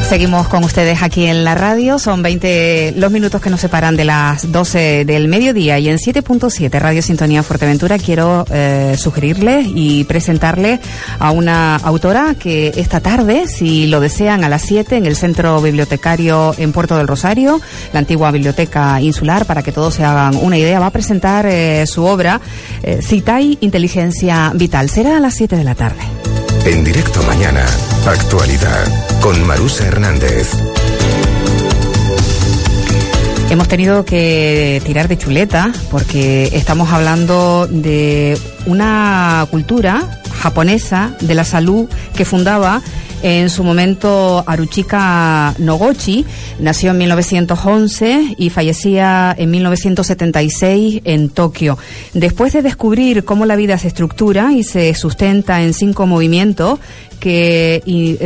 Seguimos con ustedes aquí en la radio. Son 20 los minutos que nos separan de las 12 del mediodía, y en 7.7 Radio Sintonía Fuerteventura quiero sugerirles y presentarles a una autora que esta tarde, si lo desean, a las 7 en el Centro Bibliotecario en Puerto del Rosario, la antigua Biblioteca Insular, para que todos se hagan una idea, va a presentar su obra Citay, Inteligencia Vital. Será a las 7 de la tarde. En directo mañana, actualidad, con Marusa Hernández. Hemos tenido que tirar de chuleta porque estamos hablando de una cultura japonesa de la salud que fundaba en su momento Haruchika Noguchi. Nació en 1911 y fallecía en 1976 en Tokio. Después de descubrir cómo la vida se estructura y se sustenta en 5 movimientos que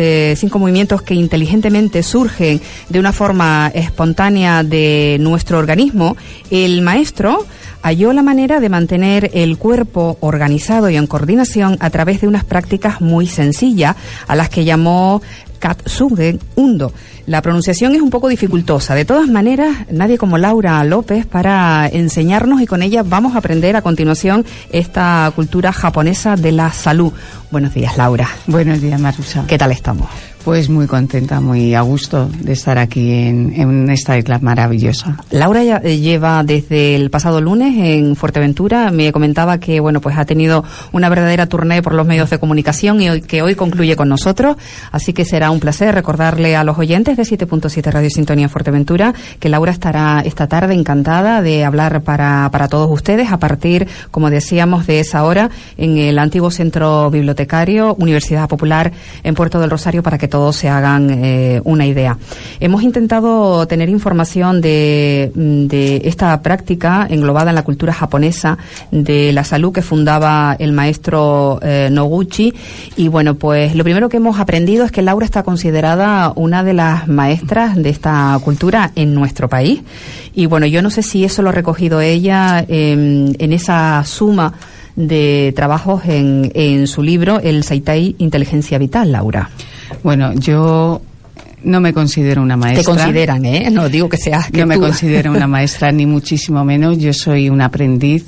inteligentemente surgen de una forma espontánea de nuestro organismo, el maestro halló la manera de mantener el cuerpo organizado y en coordinación a través de unas prácticas muy sencillas, a las que llamó Katsugen Undo. La pronunciación es un poco dificultosa. De todas maneras, nadie como Laura López para enseñarnos, y con ella vamos a aprender a continuación esta cultura japonesa de la salud. Buenos días, Laura. Buenos días, Marusa. ¿Qué tal estamos? Pues muy contenta, muy a gusto de estar aquí en esta isla maravillosa. Laura ya lleva desde el pasado lunes en Fuerteventura. Me comentaba que pues ha tenido una verdadera tournée por los medios de comunicación y que hoy concluye con nosotros. Así que será un placer recordarle a los oyentes de 7.7 Radio Sintonía Fuerteventura que Laura estará esta tarde encantada de hablar para todos ustedes a partir, como decíamos, de esa hora en el antiguo Centro Bibliotecario Universidad Popular en Puerto del Rosario, para que todos se hagan una idea. Hemos intentado tener información de esta práctica englobada en la cultura japonesa de la salud que fundaba el maestro Noguchi, y pues lo primero que hemos aprendido es que Laura está considerada una de las maestras de esta cultura en nuestro país, y yo no sé si eso lo ha recogido ella en esa suma de trabajos en su libro El Citay, Inteligencia Vital. Laura. Bueno, yo no me considero una maestra. Te consideran, no digo que seas que no me considero una maestra, ni muchísimo menos. Yo soy un aprendiz,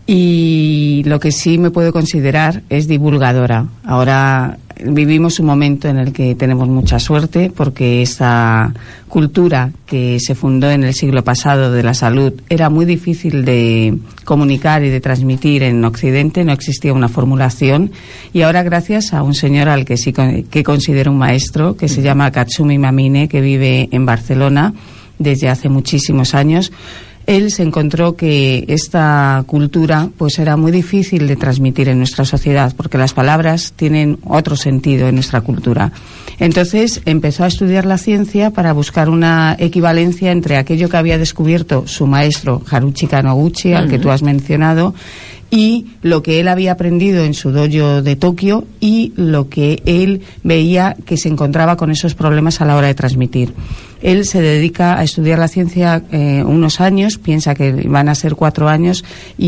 y lo que sí me puedo considerar es divulgadora. Ahora vivimos un momento en el que tenemos mucha suerte, porque esta cultura que se fundó en el siglo pasado de la salud era muy difícil de comunicar y de transmitir en Occidente. No existía una formulación, y ahora, gracias a un señor al que sí que considero un maestro, que se llama Katsumi Mamine, que vive en Barcelona desde hace muchísimos años, él se encontró que esta cultura era muy difícil de transmitir en nuestra sociedad, porque las palabras tienen otro sentido en nuestra cultura. Entonces empezó a estudiar la ciencia para buscar una equivalencia entre aquello que había descubierto su maestro Haruchika Noguchi, al que tú has mencionado, y lo que él había aprendido en su dojo de Tokio, y lo que él veía que se encontraba con esos problemas a la hora de transmitir. Él se dedica a estudiar la ciencia unos años, piensa que van a ser 4 años,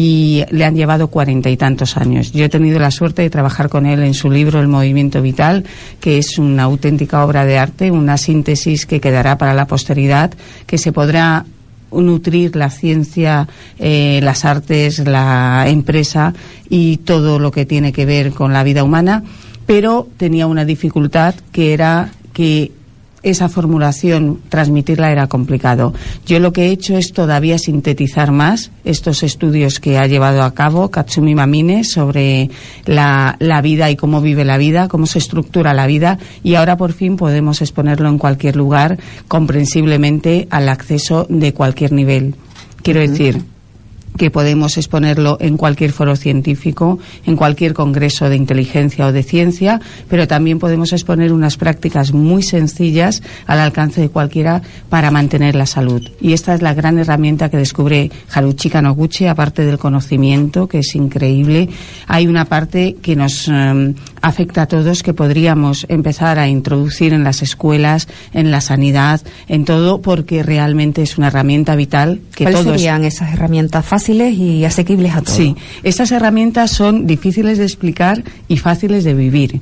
y le han llevado 40 y tantos años. Yo he tenido la suerte de trabajar con él en su libro El Movimiento Vital, que es una auténtica obra de arte, una síntesis que quedará para la posteridad, que se podrá nutrir la ciencia, las artes, la empresa y todo lo que tiene que ver con la vida humana, pero tenía una dificultad, que era que esa formulación, transmitirla era complicado. Yo lo que he hecho es todavía sintetizar más estos estudios que ha llevado a cabo Katsumi Mamine sobre la vida y cómo vive la vida, cómo se estructura la vida, y ahora por fin podemos exponerlo en cualquier lugar, comprensiblemente al acceso de cualquier nivel. Quiero decir que podemos exponerlo en cualquier foro científico, en cualquier congreso de inteligencia o de ciencia, pero también podemos exponer unas prácticas muy sencillas al alcance de cualquiera para mantener la salud. Y esta es la gran herramienta que descubre Haruchika Noguchi, aparte del conocimiento, que es increíble. Hay una parte que nos afecta a todos, que podríamos empezar a introducir en las escuelas, en la sanidad, en todo, porque realmente es una herramienta vital que ¿Cuáles todos... serían esas herramientas fáciles y asequibles a todos? Sí, estas herramientas son difíciles de explicar y fáciles de vivir.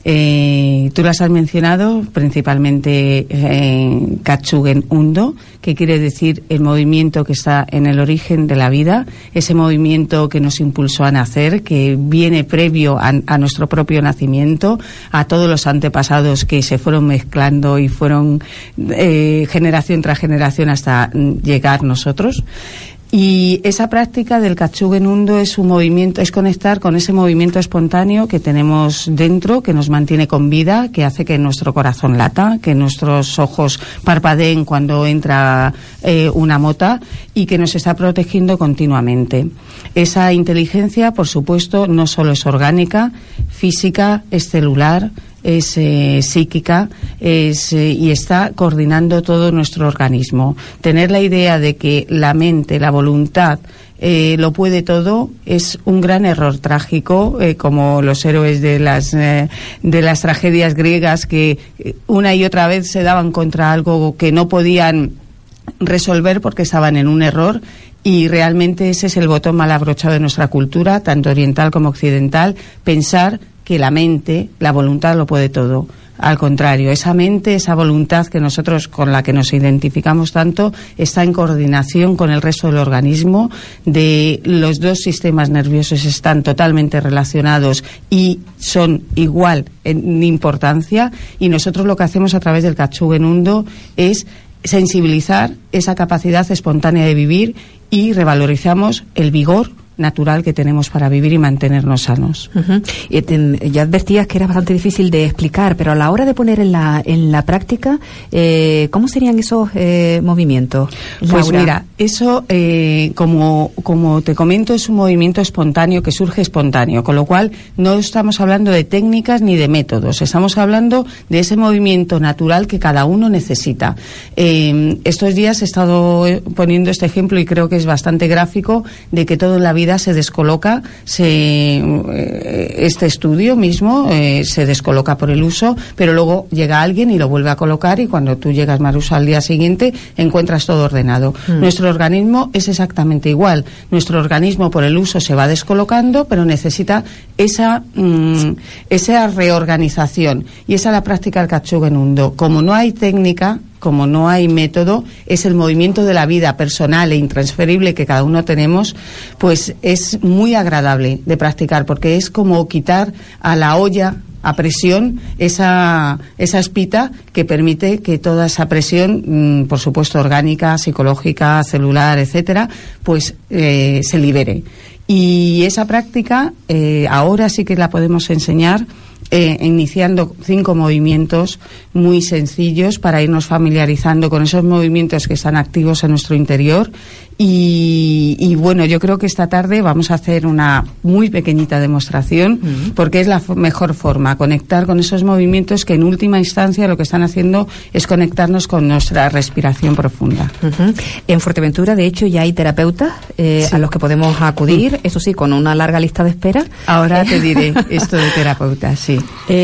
Tú las has mencionado, principalmente Katsugen Undo, que quiere decir el movimiento que está en el origen de la vida, ese movimiento que nos impulsó a nacer, que viene previo a nuestro propio nacimiento, a todos los antepasados que se fueron mezclando y fueron generación tras generación hasta llegar nosotros. Y esa práctica del Katsugen Undo es un movimiento, es conectar con ese movimiento espontáneo que tenemos dentro, que nos mantiene con vida, que hace que nuestro corazón lata, que nuestros ojos parpadeen cuando entra una mota, y que nos está protegiendo continuamente. Esa inteligencia, por supuesto, no solo es orgánica, física, es celular, es psíquica, y está coordinando todo nuestro organismo. Tener la idea de que la mente, la voluntad, lo puede todo es un gran error trágico, como los héroes de las tragedias griegas, que una y otra vez se daban contra algo que no podían resolver porque estaban en un error. Y realmente ese es el botón mal abrochado de nuestra cultura, tanto oriental como occidental, pensar que la mente, la voluntad lo puede todo. Al contrario, esa mente, esa voluntad que nosotros, con la que nos identificamos tanto, está en coordinación con el resto del organismo. Los dos sistemas nerviosos están totalmente relacionados y son igual en importancia, y nosotros lo que hacemos a través del Katsugen Undo es sensibilizar esa capacidad espontánea de vivir, y revalorizamos el vigor natural que tenemos para vivir y mantenernos sanos. Ya advertías que era bastante difícil de explicar, pero a la hora de poner en la práctica, ¿cómo serían esos movimientos, Laura? Pues mira, eso, como te comento, es un movimiento espontáneo que surge espontáneo, con lo cual no estamos hablando de técnicas ni de métodos, estamos hablando de ese movimiento natural que cada uno necesita. Estos días he estado poniendo este ejemplo, y creo que es bastante gráfico, de que todo en la vida se descoloca, este estudio mismo se descoloca por el uso, pero luego llega alguien y lo vuelve a colocar, y cuando tú llegas, Marusa, al día siguiente encuentras todo ordenado. Nuestro organismo es exactamente igual. Nuestro organismo por el uso se va descolocando, pero necesita esa reorganización, y esa es la práctica del Katsugen Undo. Como no hay técnica, como no hay método, es el movimiento de la vida personal e intransferible que cada uno tenemos, pues es muy agradable de practicar, porque es como quitar a la olla a presión esa espita que permite que toda esa presión, por supuesto orgánica, psicológica, celular, etcétera, pues se libere. Y esa práctica ahora sí que la podemos enseñar iniciando 5 movimientos muy sencillos para irnos familiarizando con esos movimientos que están activos en nuestro interior. Y bueno, yo creo que esta tarde vamos a hacer una muy pequeñita demostración, porque es la mejor forma, conectar con esos movimientos que en última instancia lo que están haciendo es conectarnos con nuestra respiración profunda. En Fuerteventura, de hecho, ya hay terapeutas Sí. a los que podemos acudir, eso sí, con una larga lista de espera. Ahora te diré esto de terapeutas, sí.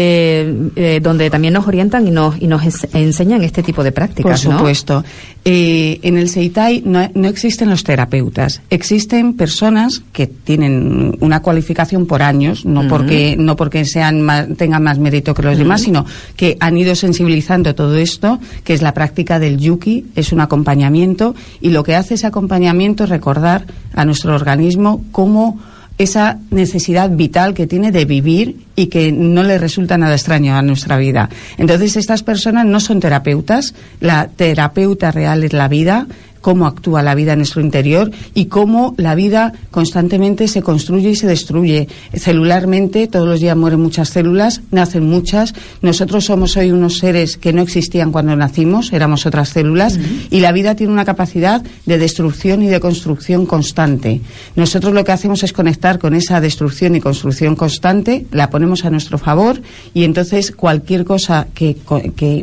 Donde también nos orientan y nos enseñan este tipo de prácticas, Por supuesto. En el Seitai no existen los terapeutas. Existen personas que tienen una cualificación por años, no porque tengan más mérito que los demás, sino que han ido sensibilizando todo esto, que es la práctica del Yuki, es un acompañamiento, y lo que hace ese acompañamiento es recordar a nuestro organismo cómo esa necesidad vital que tiene de vivir y que no le resulta nada extraño a nuestra vida. Entonces, estas personas no son terapeutas. La terapeuta real es la vida, cómo actúa la vida en nuestro interior y cómo la vida constantemente se construye y se destruye. Celularmente, todos los días mueren muchas células, nacen muchas. Nosotros somos hoy unos seres que no existían cuando nacimos, éramos otras células, y la vida tiene una capacidad de destrucción y de construcción constante. Nosotros lo que hacemos es conectar con esa destrucción y construcción constante, la ponemos a nuestro favor, y entonces cualquier cosa que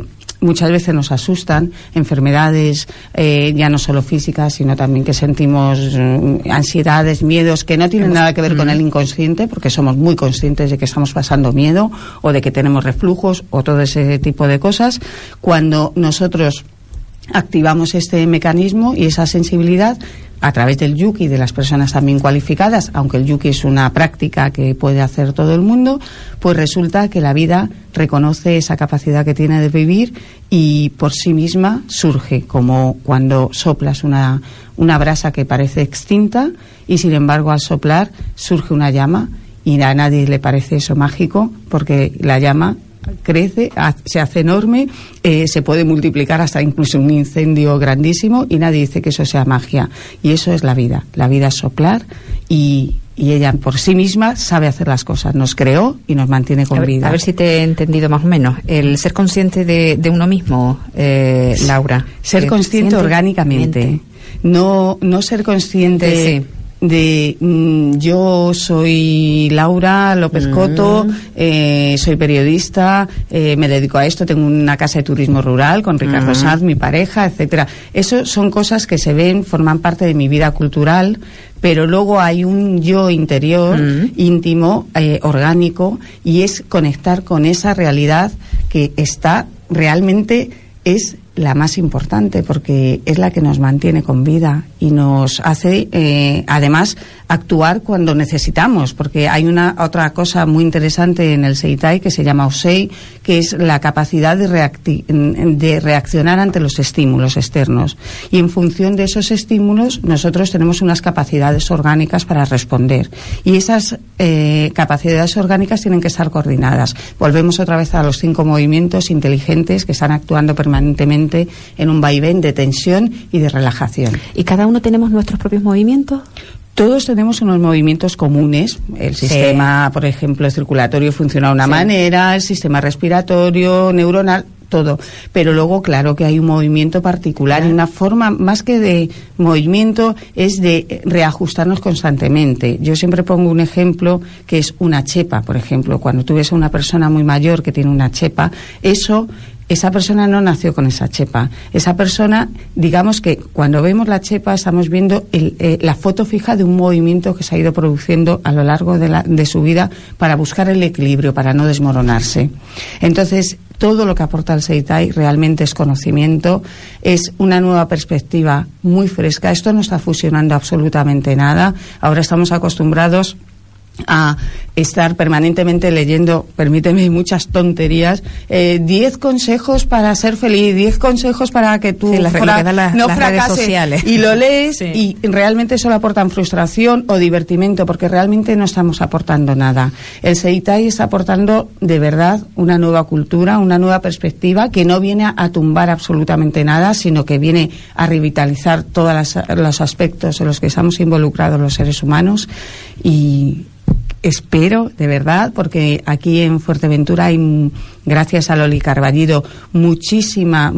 muchas veces nos asustan, enfermedades ya no solo físicas, sino también que sentimos ansiedades, miedos que no tienen nada que ver con el inconsciente, porque somos muy conscientes de que estamos pasando miedo o de que tenemos reflujos o todo ese tipo de cosas. Cuando nosotros activamos este mecanismo y esa sensibilidad a través del Yuki, de las personas también cualificadas, aunque el Yuki es una práctica que puede hacer todo el mundo, pues resulta que la vida reconoce esa capacidad que tiene de vivir y por sí misma surge, como cuando soplas una brasa que parece extinta y sin embargo al soplar surge una llama, y a nadie le parece eso mágico, porque la llama crece, se hace enorme, se puede multiplicar hasta incluso un incendio grandísimo, y nadie dice que eso sea magia. Y eso es la vida. La vida es soplar, y ella por sí misma sabe hacer las cosas. Nos creó y nos mantiene con vida. A ver si te he entendido más o menos. El ser consciente de uno mismo, Laura. Ser consciente orgánicamente. No ser consciente... Sí. Yo soy Laura López Coto, soy periodista, me dedico a esto, tengo una casa de turismo rural con Ricardo Sanz, mi pareja, etcétera. Eso son cosas que se ven, forman parte de mi vida cultural, pero luego hay un yo interior, íntimo, orgánico, y es conectar con esa realidad que está realmente, es la más importante, porque es la que nos mantiene con vida y nos hace además actuar cuando necesitamos, porque hay otra cosa muy interesante en el Seitai que se llama Osei, que es la capacidad de reaccionar ante los estímulos externos, y en función de esos estímulos nosotros tenemos unas capacidades orgánicas para responder, y esas capacidades orgánicas tienen que estar coordinadas. Volvemos otra vez a los 5 movimientos inteligentes que están actuando permanentemente en un vaivén de tensión y de relajación. ¿Y cada uno tenemos nuestros propios movimientos? Todos tenemos unos movimientos comunes. El sistema, por ejemplo, circulatorio funciona de una manera, el sistema respiratorio, neuronal, todo. Pero luego, claro que hay un movimiento particular, y una forma, más que de movimiento, es de reajustarnos constantemente. Yo siempre pongo un ejemplo que es una chepa, por ejemplo. Cuando tú ves a una persona muy mayor que tiene una chepa, esa persona no nació con esa chepa. Esa persona, digamos que cuando vemos la chepa estamos viendo la foto fija de un movimiento que se ha ido produciendo a lo largo de su vida para buscar el equilibrio, para no desmoronarse. Entonces, todo lo que aporta el Seitai realmente es conocimiento, es una nueva perspectiva muy fresca. Esto no está fusionando absolutamente nada. Ahora estamos acostumbrados a estar permanentemente leyendo, permíteme, muchas tonterías, 10 consejos para ser feliz, 10 consejos para que tú no fracases, y lo lees y realmente solo aportan frustración o divertimento, porque realmente no estamos aportando nada. El Seitai está aportando de verdad una nueva cultura, una nueva perspectiva que no viene a tumbar absolutamente nada, sino que viene a revitalizar todos los aspectos en los que estamos involucrados los seres humanos. Y espero, de verdad, porque aquí en Fuerteventura hay, gracias a Loli Carballido, muchísima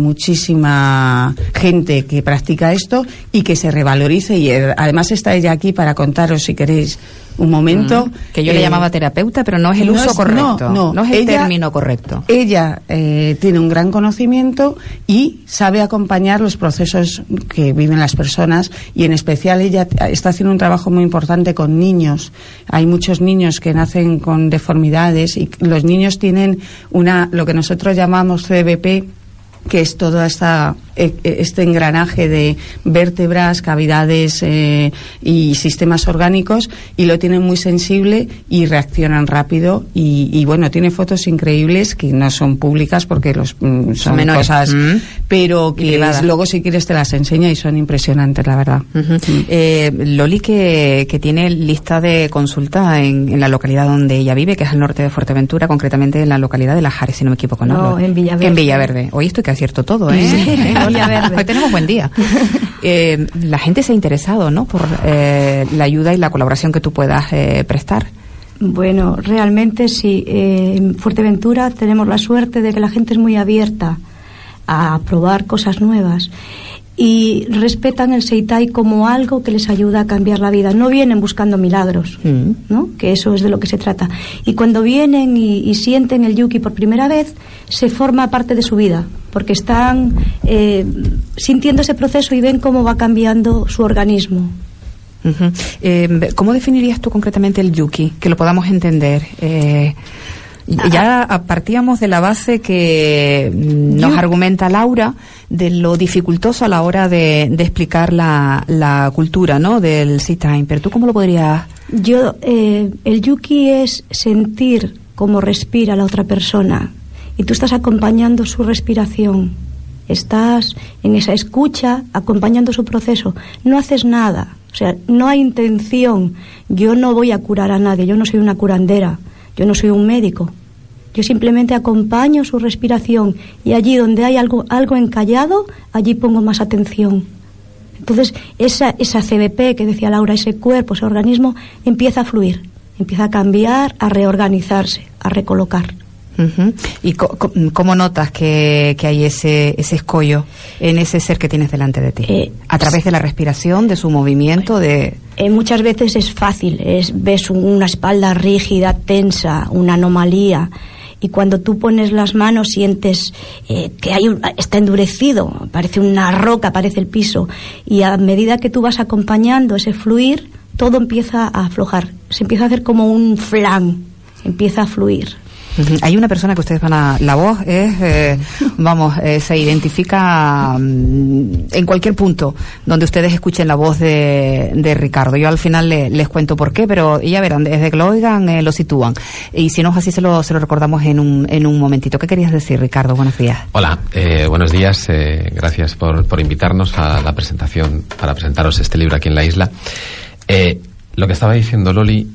gente que practica esto y que se revalorice, y además está ella aquí para contaros, si queréis, un momento. Que yo le llamaba terapeuta, pero no es el uso correcto. No es el término correcto. Ella tiene un gran conocimiento y sabe acompañar los procesos que viven las personas, y en especial ella está haciendo un trabajo muy importante con niños. Hay muchos niños que nacen con deformidades, y los niños tienen lo que nosotros llamamos CBP, que es todo este engranaje de vértebras, cavidades y sistemas orgánicos, y lo tienen muy sensible y reaccionan rápido, y bueno, tiene fotos increíbles que no son públicas porque son cosas, pero que luego, si quieres, te las enseña, y son impresionantes, la verdad. Loli, que tiene lista de consulta en la localidad donde ella vive, que es al norte de Fuerteventura, concretamente en la localidad de Lajares, si no me equivoco, ¿no? No, en Villaverde. En Villaverde. Hoy estoy que acierto todo, ¿eh? Sí, Hoy tenemos buen día. La gente se ha interesado, ¿no?, por la ayuda y la colaboración que tú puedas prestar. Bueno, realmente sí. En Fuerteventura tenemos la suerte de que la gente es muy abierta a probar cosas nuevas, y respetan el Seitai como algo que les ayuda a cambiar la vida. No vienen buscando milagros, ¿no?, que eso es de lo que se trata. Y cuando vienen y sienten el Yuki por primera vez, se forma parte de su vida. porque están sintiendo ese proceso y ven cómo va cambiando su organismo. ¿Cómo definirías tú concretamente el Yuki? Que lo podamos entender. Ya partíamos de la base que nos argumenta Laura de lo dificultoso a la hora de explicar la cultura, ¿no?, del Seitai. Pero tú, ¿cómo lo podrías...? El Yuki es sentir cómo respira la otra persona y tú estás acompañando su respiración. Estás en esa escucha, acompañando su proceso. No haces nada, o sea, no hay intención. Yo no voy a curar a nadie, yo no soy una curandera, yo no soy un médico. Yo simplemente acompaño su respiración y allí donde hay algo encallado, allí pongo más atención. Entonces, esa CBP que decía Laura, ese cuerpo, ese organismo, empieza a fluir, empieza a cambiar, a reorganizarse, a recolocar. ¿Y cómo notas que hay ese escollo en ese ser que tienes delante de ti? ¿A través de la respiración, de su movimiento? Muchas veces es fácil, ves una espalda rígida, tensa, una anomalía, y cuando tú pones las manos sientes que está endurecido, parece una roca, parece el piso, y a medida que tú vas acompañando ese fluir, todo empieza a aflojar, se empieza a hacer como un flan, empieza a fluir. Hay una persona que ustedes van a... La voz es, se identifica en cualquier punto donde ustedes escuchen la voz de Ricardo. Yo al final les cuento por qué, pero ya verán, desde que lo oigan lo sitúan. Y si no es así, se lo recordamos en un momentito. ¿Qué querías decir, Ricardo? Buenos días. Hola, buenos días. Gracias por invitarnos a la presentación, para presentaros este libro aquí en la isla. Lo que estaba diciendo Loli,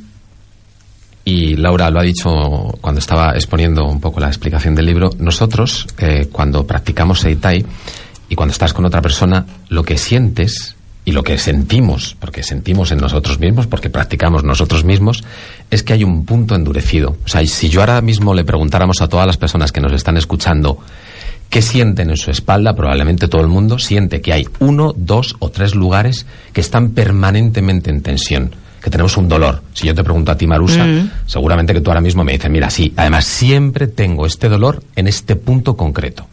y Laura lo ha dicho cuando estaba exponiendo un poco la explicación del libro, nosotros cuando practicamos Seitai y cuando estás con otra persona, lo que sientes y lo que sentimos, porque sentimos en nosotros mismos, porque practicamos nosotros mismos, es que hay un punto endurecido. O sea, si yo ahora mismo le preguntáramos a todas las personas que nos están escuchando qué sienten en su espalda, probablemente todo el mundo siente que hay 1, 2 o 3 lugares que están permanentemente en tensión, que tenemos un dolor. Si yo te pregunto a ti, Marusa, seguramente que tú ahora mismo me dices, mira, sí, además siempre tengo este dolor en este punto concreto.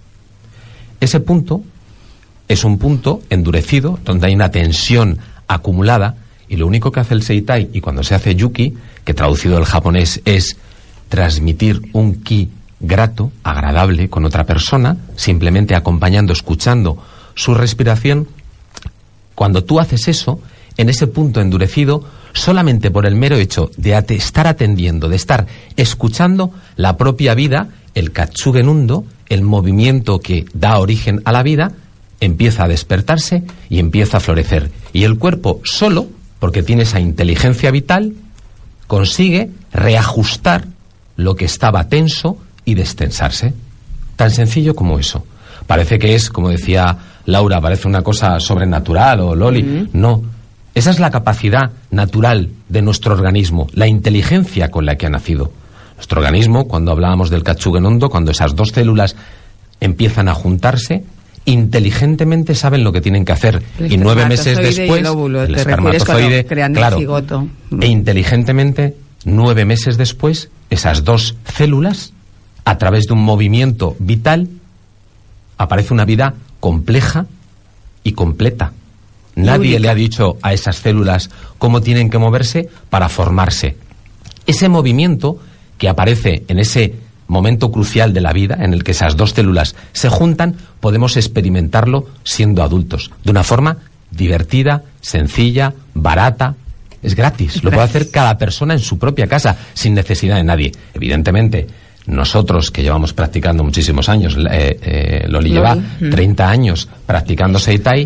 Ese punto es un punto endurecido, donde hay una tensión acumulada, y lo único que hace el Seitai, y cuando se hace Yuki, que traducido del japonés es transmitir un ki grato, agradable, con otra persona, simplemente acompañando, escuchando su respiración. Cuando tú haces eso, en ese punto endurecido, solamente por el mero hecho de estar atendiendo, de estar escuchando, la propia vida, el Katsugen Undo, el movimiento que da origen a la vida, empieza a despertarse y empieza a florecer. Y el cuerpo solo, porque tiene esa inteligencia vital, consigue reajustar lo que estaba tenso y destensarse. Tan sencillo como eso. Parece que es, como decía Laura, parece una cosa sobrenatural, o Loli. No. Esa es la capacidad natural de nuestro organismo, la inteligencia con la que ha nacido. Nuestro organismo, cuando hablábamos del Katsugen Undo, cuando esas 2 células empiezan a juntarse, inteligentemente saben lo que tienen que hacer. Y 9 meses después, el espermatozoide, claro, cigoto. E inteligentemente, 9 meses después, esas 2 células, a través de un movimiento vital, aparece una vida compleja y completa. Nadie le ha dicho a esas células cómo tienen que moverse para formarse. Ese movimiento que aparece en ese momento crucial de la vida, en el que esas 2 células se juntan, podemos experimentarlo siendo adultos, de una forma divertida, sencilla, barata. Es gratis. Lo puede hacer cada persona en su propia casa, sin necesidad de nadie. Evidentemente, nosotros que llevamos practicando muchísimos años, Loli lleva 30 años practicando Seitai,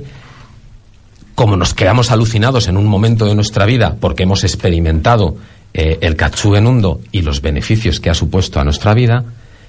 como nos quedamos alucinados en un momento de nuestra vida porque hemos experimentado el Katsugen Undo y los beneficios que ha supuesto a nuestra vida,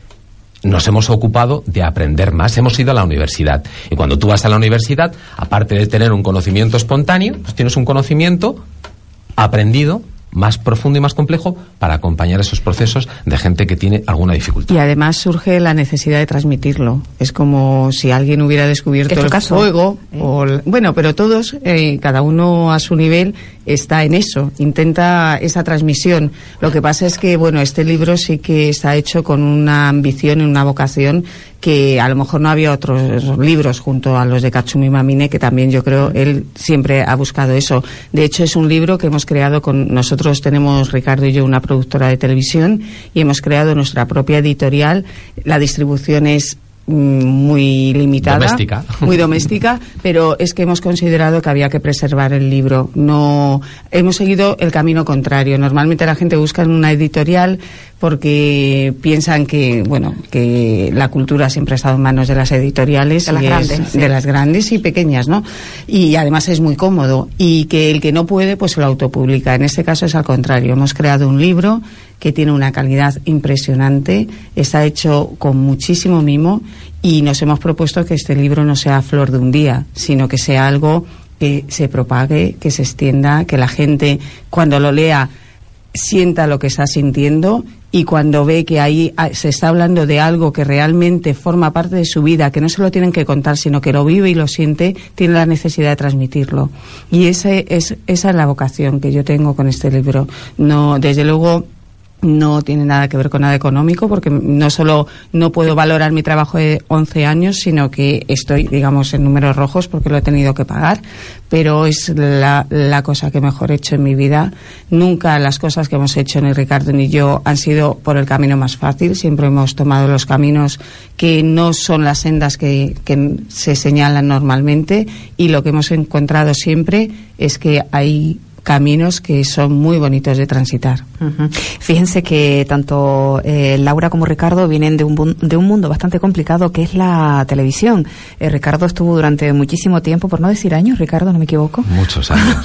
nos hemos ocupado de aprender más. Hemos ido a la universidad. Y cuando tú vas a la universidad, aparte de tener un conocimiento espontáneo, pues tienes un conocimiento aprendido, más profundo y más complejo, para acompañar esos procesos de gente que tiene alguna dificultad. Y además surge la necesidad de transmitirlo. Es como si alguien hubiera descubierto el fuego. Bueno, pero todos, cada uno a su nivel, está en eso, intenta esa transmisión. Lo que pasa es que, bueno, este libro sí que está hecho con una ambición y una vocación que a lo mejor no había otros libros junto a los de Katsumi Mamine, que también yo creo él siempre ha buscado eso. De hecho, es un libro que hemos creado nosotros tenemos, Ricardo y yo, una productora de televisión y hemos creado nuestra propia editorial. La distribución es muy limitada, muy doméstica, pero es que hemos considerado que había que preservar el libro. No hemos seguido el camino contrario. Normalmente la gente busca en una editorial porque piensan que que la cultura siempre ha estado en manos de las editoriales, de las grandes y pequeñas, ¿no? Y además es muy cómodo, y que el que no puede pues lo autopublica. En este caso es al contrario. Hemos creado un libro que tiene una calidad impresionante, está hecho con muchísimo mimo, y nos hemos propuesto que este libro no sea flor de un día, sino que sea algo que se propague, que se extienda, que la gente cuando lo lea sienta lo que está sintiendo, y cuando ve que ahí se está hablando de algo que realmente forma parte de su vida, que no se lo tienen que contar, sino que lo vive y lo siente, tiene la necesidad de transmitirlo. Y esa es la vocación que yo tengo con este libro. No, desde luego, no tiene nada que ver con nada económico, porque no solo no puedo valorar mi trabajo de 11 años, sino que estoy, digamos, en números rojos porque lo he tenido que pagar, pero es la cosa que mejor he hecho en mi vida. Nunca las cosas que hemos hecho ni Ricardo ni yo han sido por el camino más fácil, siempre hemos tomado los caminos que no son las sendas que se señalan normalmente, y lo que hemos encontrado siempre es que hay caminos que son muy bonitos de transitar. Uh-huh. Fíjense que tanto Laura como Ricardo vienen de un mundo bastante complicado, que es la televisión. Ricardo estuvo durante muchísimo tiempo, por no decir años, Ricardo, ¿no me equivoco? Muchos años.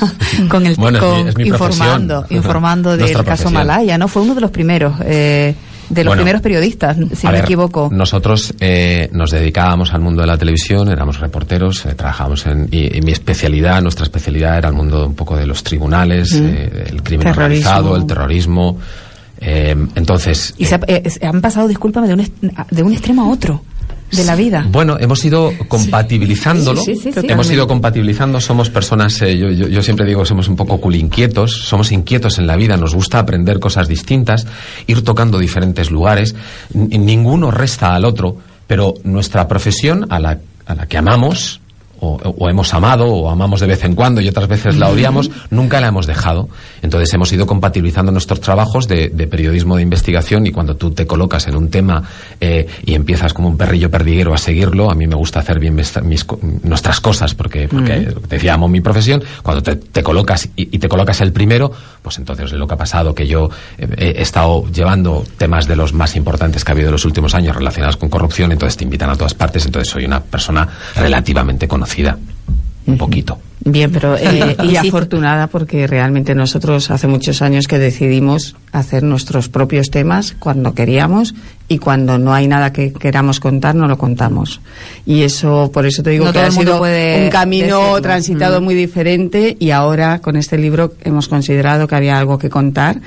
Es mi informando del caso Malaya, ¿no? Fue uno de los primeros. De los primeros periodistas, si no me equivoco. Nosotros nos dedicábamos al mundo de la televisión, éramos reporteros, trabajábamos y nuestra especialidad era el mundo un poco de los tribunales, el crimen organizado, el terrorismo. Entonces... Y se han pasado, discúlpame, de un extremo a otro de la vida. Bueno, hemos ido compatibilizándolo. Sí, hemos ido compatibilizando. Somos personas, yo siempre digo, somos un poco culinquietos, somos inquietos en la vida, nos gusta aprender cosas distintas, ir tocando diferentes lugares. Ninguno resta al otro, pero nuestra profesión, a la que amamos, o hemos amado, o amamos de vez en cuando y otras veces la odiamos, nunca la hemos dejado. Entonces hemos ido compatibilizando nuestros trabajos de periodismo de investigación, y cuando tú te colocas en un tema y empiezas como un perrillo perdiguero a seguirlo, a mí me gusta hacer bien nuestras cosas, porque te decía, amo mi profesión. Cuando te colocas y te colocas el primero, pues entonces es lo que ha pasado, que yo he estado llevando temas de los más importantes que ha habido en los últimos años relacionados con corrupción, entonces te invitan a todas partes, entonces soy una persona relativamente conocida. Un poquito. Bien, pero y afortunada, porque realmente nosotros hace muchos años que decidimos hacer nuestros propios temas cuando queríamos, y cuando no hay nada que queramos contar no lo contamos. Y eso, por eso te digo, que ha sido un camino transitado muy diferente, y ahora con este libro hemos considerado que había algo que contar,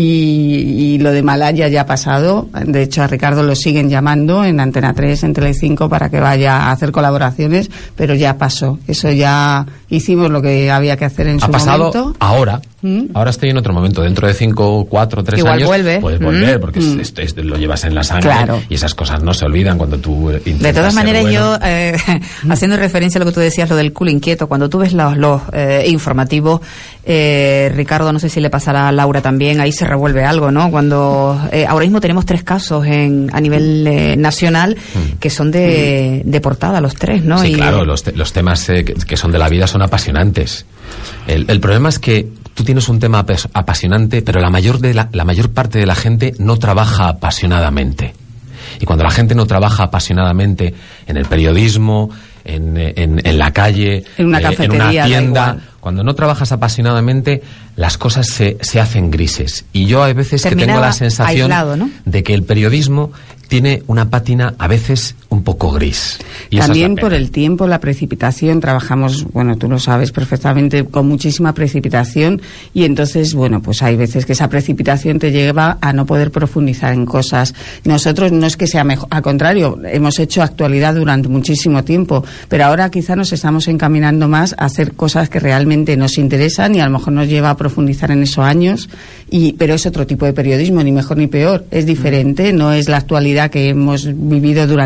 y lo de Malaya ya ha pasado. De hecho, a Ricardo lo siguen llamando en Antena 3, en Telecinco, para que vaya a hacer colaboraciones, pero ya pasó. Eso ya hicimos lo que había que hacer en su momento. Ha pasado ahora. Ahora estoy en otro momento. Dentro de 5, 4, 3 igual años vuelve. Puedes volver, porque lo llevas en la sangre, claro. Y esas cosas no se olvidan cuando tú intentas. De todas maneras, yo haciendo referencia a lo que tú decías, lo del culo inquieto, cuando tú ves los informativos, Ricardo, no sé si le pasará a Laura también, ahí se revuelve algo, ¿no? Cuando ahora mismo tenemos 3 casos a nivel nacional que son de portada, los 3, ¿no? Sí, claro, los temas que son de la vida son apasionantes. El problema es que tú tienes un tema apasionante, pero la mayor parte de la gente no trabaja apasionadamente. Y cuando la gente no trabaja apasionadamente en el periodismo, en la calle, en una cafetería, en una tienda, cuando no trabajas apasionadamente, las cosas se hacen grises. Y yo a veces que tengo la sensación aislado, ¿no?, de que el periodismo tiene una pátina a veces un poco gris. Y también por el tiempo, la precipitación. Trabajamos, bueno, tú lo sabes perfectamente, con muchísima precipitación, y entonces, bueno, pues hay veces que esa precipitación te lleva a no poder profundizar en cosas. Nosotros no es que sea mejor, al contrario, hemos hecho actualidad durante muchísimo tiempo, pero ahora quizá nos estamos encaminando más a hacer cosas que realmente nos interesan, y a lo mejor nos lleva a profundizar en esos años, pero es otro tipo de periodismo, ni mejor ni peor, es diferente, no es la actualidad que hemos vivido durante años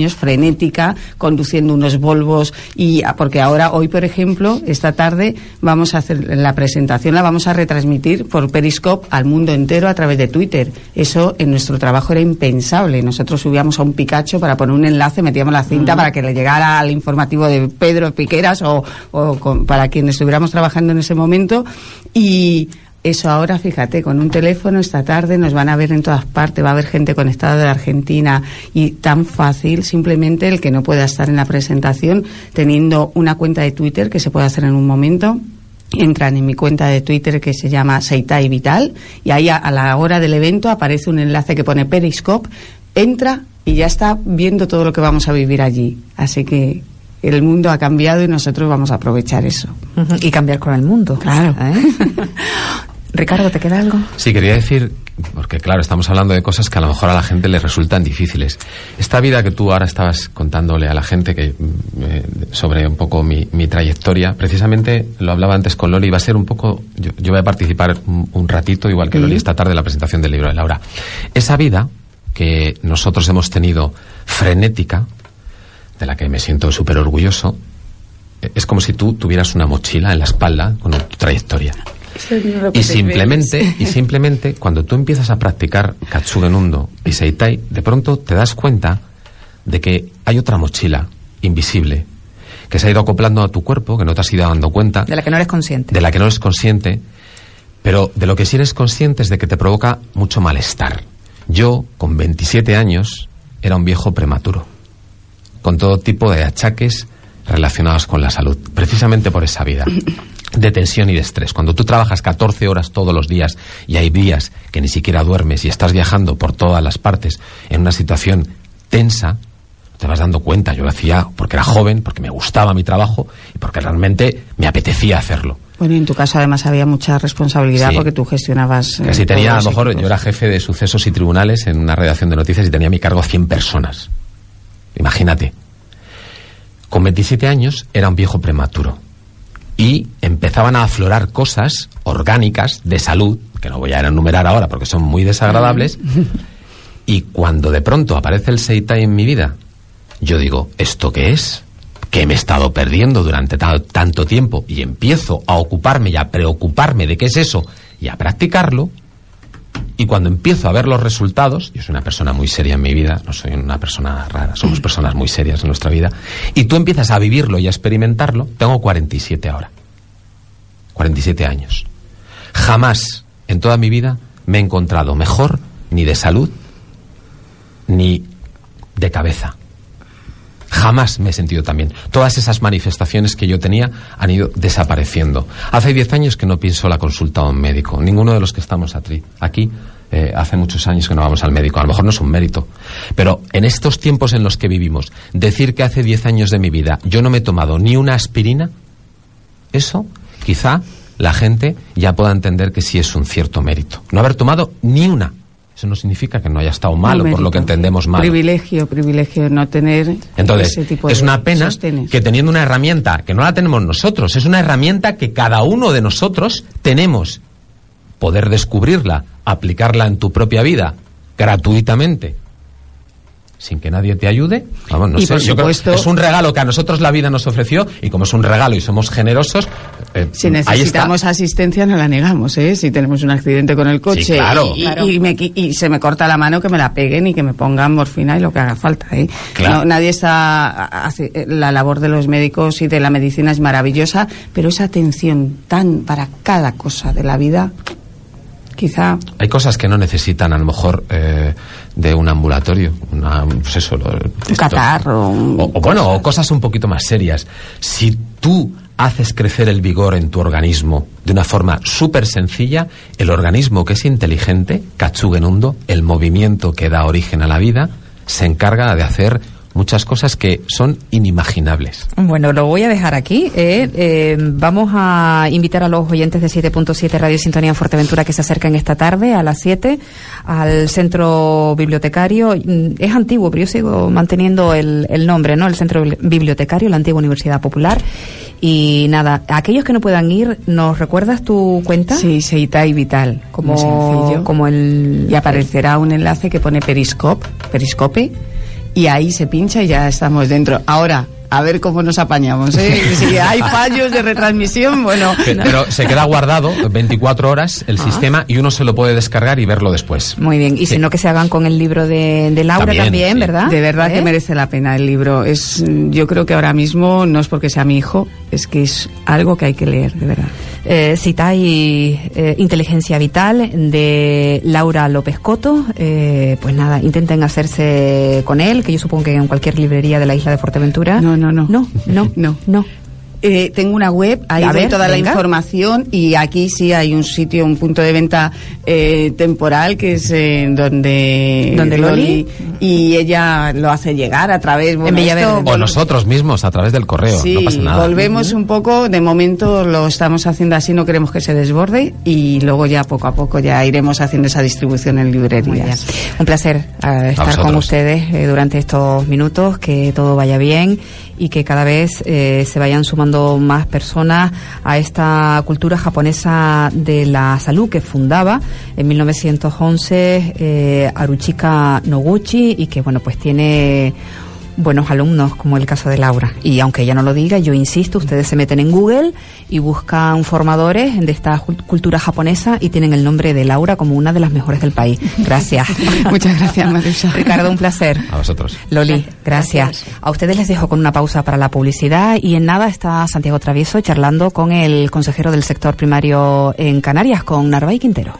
años, frenética, conduciendo unos Volvos, porque hoy, por ejemplo, esta tarde vamos a hacer la presentación, la vamos a retransmitir por Periscope al mundo entero a través de Twitter. Eso en nuestro trabajo era impensable. Nosotros subíamos a un Picacho para poner un enlace, metíamos la cinta para que le llegara al informativo de Pedro Piqueras o para quienes estuviéramos trabajando en ese momento, y eso ahora, fíjate, con un teléfono esta tarde nos van a ver en todas partes, va a haber gente conectada de la Argentina, y tan fácil, simplemente el que no pueda estar en la presentación, teniendo una cuenta de Twitter que se puede hacer en un momento. Entran en mi cuenta de Twitter que se llama Seitai Vital, y ahí a la hora del evento aparece un enlace que pone Periscope, entra y ya está viendo todo lo que vamos a vivir allí. Así que el mundo ha cambiado y nosotros vamos a aprovechar eso. Y cambiar con el mundo. Claro. Ricardo, ¿te queda algo? Sí, quería decir, porque claro, estamos hablando de cosas que a lo mejor a la gente le resultan difíciles. Esta vida que tú ahora estabas contándole a la gente sobre un poco mi trayectoria, precisamente lo hablaba antes con Loli, va a ser un poco, yo voy a participar un ratito, igual que Loli, esta tarde en la presentación del libro de Laura. Esa vida que nosotros hemos tenido frenética, de la que me siento súper orgulloso, es como si tú tuvieras una mochila en la espalda con tu trayectoria. Y simplemente cuando tú empiezas a practicar Katsugen Undo y Seitai, de pronto te das cuenta de que hay otra mochila invisible que se ha ido acoplando a tu cuerpo, que no te has ido dando cuenta. De la que no eres consciente. De la que no eres consciente, pero de lo que sí eres consciente es de que te provoca mucho malestar. Yo, con 27 años, era un viejo prematuro, con todo tipo de achaques relacionados con la salud, precisamente por esa vida de tensión y de estrés. Cuando tú trabajas 14 horas todos los días y hay días que ni siquiera duermes y estás viajando por todas las partes en una situación tensa, te vas dando cuenta. Yo lo hacía porque era joven, porque me gustaba mi trabajo y porque realmente me apetecía hacerlo. Bueno, y en tu caso además había mucha responsabilidad, sí, porque tú gestionabas... Casi tenía, a lo mejor, yo era jefe de sucesos y tribunales en una redacción de noticias y tenía a mi cargo 100 personas. Imagínate. Con 27 años era un viejo prematuro y empezaban a aflorar cosas orgánicas de salud, que no voy a enumerar ahora porque son muy desagradables, y cuando de pronto aparece el Seitai en mi vida, yo digo, ¿esto qué es? Que me he estado perdiendo durante tanto tiempo, y empiezo a ocuparme y a preocuparme de qué es eso y a practicarlo. Y cuando empiezo a ver los resultados, yo soy una persona muy seria en mi vida, no soy una persona rara, somos personas muy serias en nuestra vida, y tú empiezas a vivirlo y a experimentarlo. Tengo 47 ahora, 47 años. Jamás en toda mi vida me he encontrado mejor, ni de salud, ni de cabeza. Jamás me he sentido tan bien. Todas esas manifestaciones que yo tenía han ido desapareciendo. Hace 10 años que no pienso la consulta a un médico. Ninguno de los que estamos aquí, hace muchos años que no vamos al médico. A lo mejor no es un mérito. Pero en estos tiempos en los que vivimos, decir que hace 10 años de mi vida yo no me he tomado ni una aspirina, eso quizá la gente ya pueda entender que sí es un cierto mérito. No haber tomado ni una. Eso no significa que no haya estado malo, por lo que entendemos mal. Privilegio no tener. Entonces, ese tipo es una pena sostenes. Que teniendo una herramienta que no la tenemos nosotros, es una herramienta que cada uno de nosotros tenemos, poder descubrirla, aplicarla en tu propia vida gratuitamente, sin que nadie te ayude. Vamos, no y sé, por supuesto, yo creo, es un regalo que a nosotros la vida nos ofreció, y como es un regalo y somos generosos, si necesitamos asistencia no la negamos, ¿eh? Si tenemos un accidente con el coche, sí, claro. Y se me corta la mano, que me la peguen y que me pongan morfina y lo que haga falta, ¿eh? Claro. No, nadie está... La labor de los médicos y de la medicina es maravillosa, pero esa atención tan para cada cosa de la vida... Quizá hay cosas que no necesitan a lo mejor de un ambulatorio, pues eso, un catarro, o cosas un poquito más serias. Si tú haces crecer el vigor en tu organismo de una forma súper sencilla, el organismo que es inteligente, Katsugen Undo, el movimiento que da origen a la vida, se encarga de hacer muchas cosas que son inimaginables. Bueno, lo voy a dejar aquí. Vamos a invitar a los oyentes de 7.7 Radio Sintonía en Fuerteventura que se acerquen esta tarde a las 7 al centro bibliotecario. Es antiguo, pero yo sigo manteniendo el nombre, ¿no? El centro bibliotecario, la antigua Universidad Popular. Y nada, aquellos que no puedan ir, ¿nos recuerdas tu cuenta? Sí, Seitai Vital. Como el... Y aparecerá un enlace que pone Periscope, y ahí se pincha y ya estamos dentro. Ahora, a ver cómo nos apañamos, ¿eh? Si hay fallos de retransmisión, bueno... Pero se queda guardado 24 horas el sistema y uno se lo puede descargar y verlo después. Muy bien, y si no, que se hagan con el libro de Laura también, sí. ¿verdad? De verdad que merece la pena el libro. Yo creo que ahora mismo no es porque sea mi hijo, es que es algo que hay que leer, de verdad. Citai Inteligencia Vital, de Laura López Coto. Pues nada, intenten hacerse con él, que yo supongo que en cualquier librería de la isla de Fuerteventura. No. No. Tengo una web, ahí hay toda la información, y aquí sí hay un sitio, un punto de venta temporal, que es donde Loli, y ella lo hace llegar a través... Bueno, o nosotros mismos, a través del correo, sí, no pasa nada. Volvemos un poco, de momento lo estamos haciendo así, no queremos que se desborde, y luego ya poco a poco ya iremos haciendo esa distribución en librerías. Un placer estar con ustedes durante estos minutos, que todo vaya bien y que cada vez se vayan sumando más personas a esta cultura japonesa de la salud que fundaba en 1911 Haruchika Noguchi, y que bueno, pues tiene buenos alumnos, como el caso de Laura. Y aunque ella no lo diga, yo insisto, ustedes se meten en Google y buscan formadores de esta cultura japonesa y tienen el nombre de Laura como una de las mejores del país. Gracias. Muchas gracias, Marusa. Ricardo, un placer. A vosotros. Loli, gracias. A ustedes les dejo con una pausa para la publicidad, y en nada está Santiago Travieso charlando con el consejero del sector primario en Canarias, con Narváez Quintero.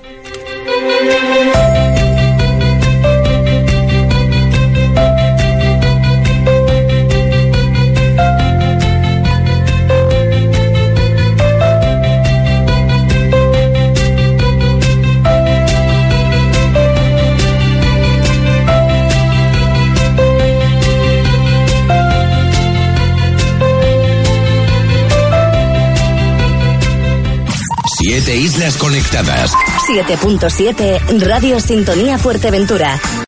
Siete islas conectadas. 7.7 Radio Sintonía Fuerteventura.